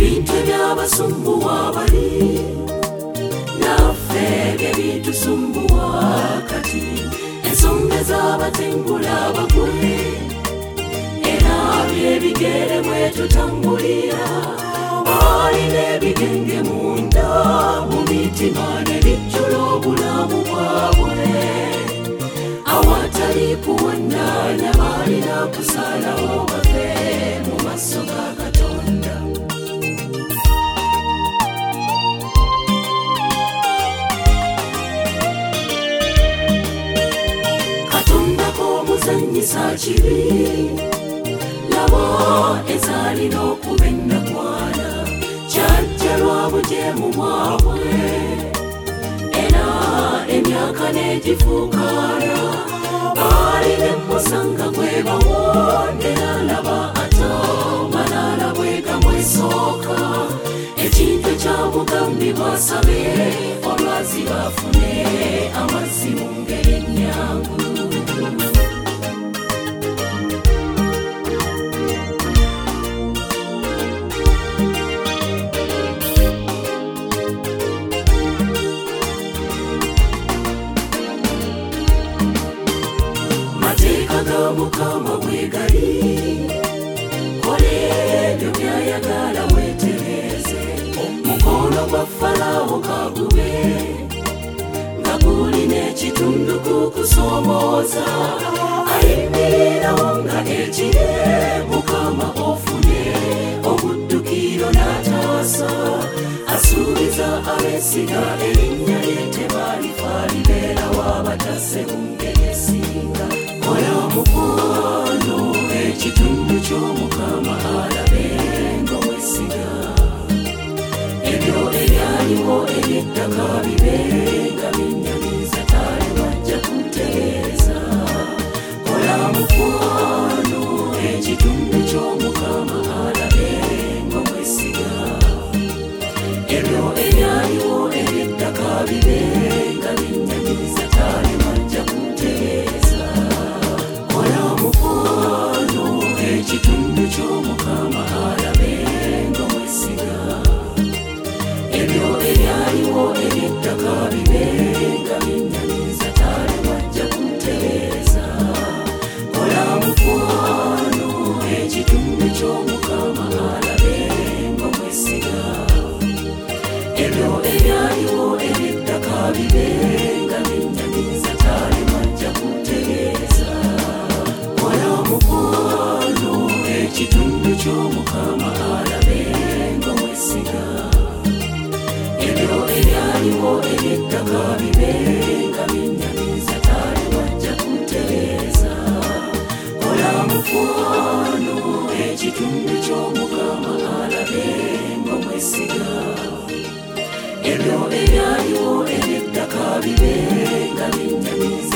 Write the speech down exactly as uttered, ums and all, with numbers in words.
ebintu ebyabasumbuwa bali naffe byebitusumbuwa kati ensonga z'abatengula bagwe era byebigere bwe tutambulira balina ebigenge munda mu mitima ne bijjula obulamu bwabwe awatali kuwannanya balina kusalawo bave mu maaso ga Katonda. Katonda k'omuzannyisa kibi laba ezalina okuba ennakwana kyajja lwa bujeemu bwabwe era emyaka n'egifuukaana balina emusanga gwe bawondera laba atamalala bwe gamwesooka ekintu ekyamugambibwa asabe olwazi bafune amazzi mu ngeri ennyangu. Mukama bwe gali kola ebyo by'ayagala weetereze mukono gwa Falaawo kagube nga gulina ekitundu kukusoomooza ayimirirawo nga ekire Mukama ofune obuddukiro n'ataasa asuubiza abeesiga erinnya lye tebalifa libeerawo abatase mu ngeri esinga. Kola mukwano ekitundu ky'Omukama alabe ng'omwesiga ebyo ebyaliwo eby'ettaka bibe nga binnyamiza tali wajja kutereeza. Kola mukwano ekitundu ky'Omukama alabe ng'omwesiga ebyo ebyaliwo eby'ettaka bibe nga binnyamiza tali wajja kutereeza. Mukwano ekitundu ky'Omukama alabe ng'omwesiga ebyo ebyaliwo eby'ettaka bibe nga binnyamiza tali wajja kutereeza. Kola mukwano ekitundu ky'Omukama alabe ng'omwesiga ebyo ebyaliwo eby'ettaka bibe nga binnyamiza tali wajja kutereeza. Mukwano ekitundu ky'Omukama alabe ng'omwesiga ebyo ebyaliwo eby'ettaka bibe nga binnyamiza tali wajja kutereeza. Kola mukwano ekitundu ky'Omukama alabe ng'omwesiga ebyo ebyaliwo eby'ettaka bibe nga binnyamiza